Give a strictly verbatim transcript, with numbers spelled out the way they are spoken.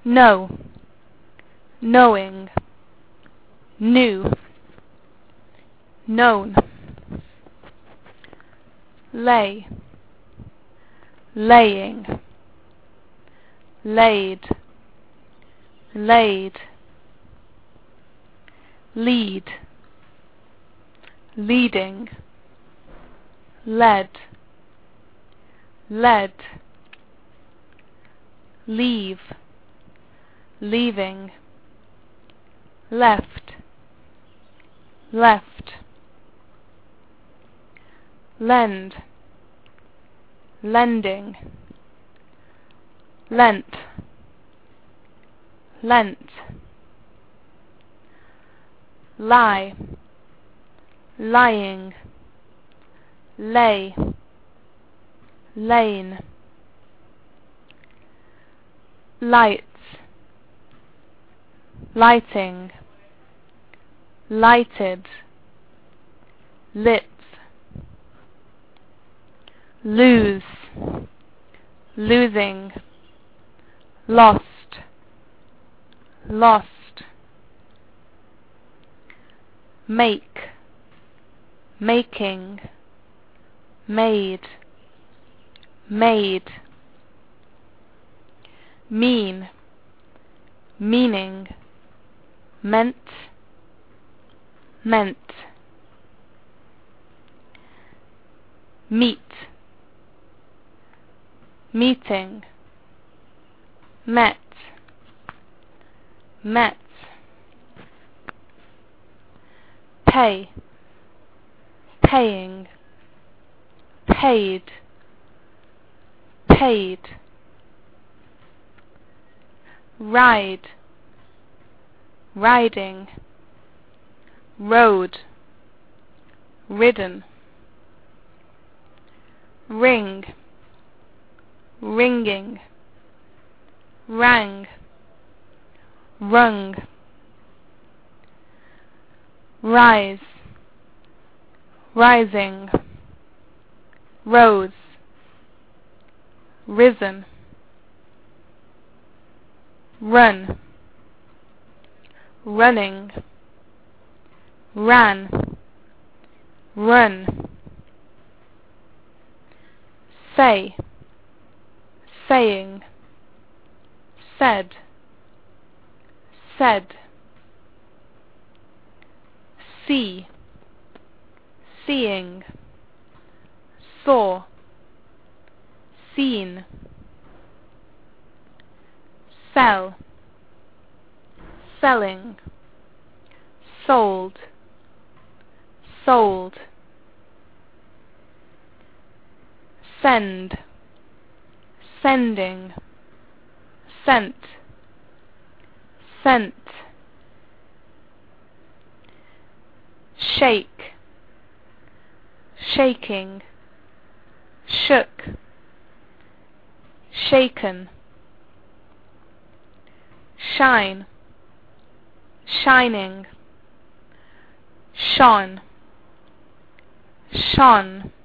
know, knowing, new, known. Lay, laying, laid, laid. Lead, leading, led, led. Leave, leaving, left, left. Lend, lending, lent, lent. Lie, lying, lay, lane. Lights, lighting, lighted, lit. Lose, losing, lost, lost. Make, making, made, made. Mean, meaning, meant, meant. Meet, meeting, met, met. Pay, paying, paid, paid. Ride, riding, road, ridden. Ring, ringing, rang, rung. Rise, rising, rose, risen. Run, running, ran, run. Say, saying, said, said. See, seeing, saw, seen. Sell, selling, sold, sold. Send, sending, sent, sent. Shake, shaking, shook, shaken. Shine, shining, shone, shone.